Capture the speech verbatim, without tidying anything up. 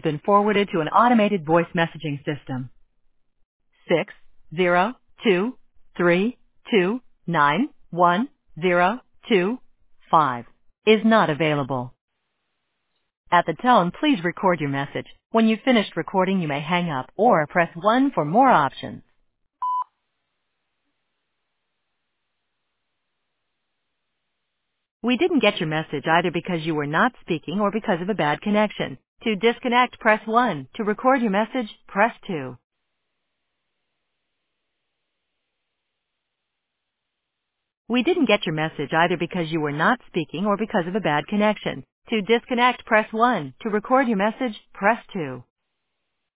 been forwarded to an automated voice messaging system. Six zero two three two nine one zero two five is not available. At the tone, please record your message. When you've finished recording, you may hang up or press one for more options. We didn't get your message either because you were not speaking or because of a bad connection. To disconnect, press one. To record your message, press two. We didn't get your message either because you were not speaking or because of a bad connection. To disconnect, press one. To record your message, press two.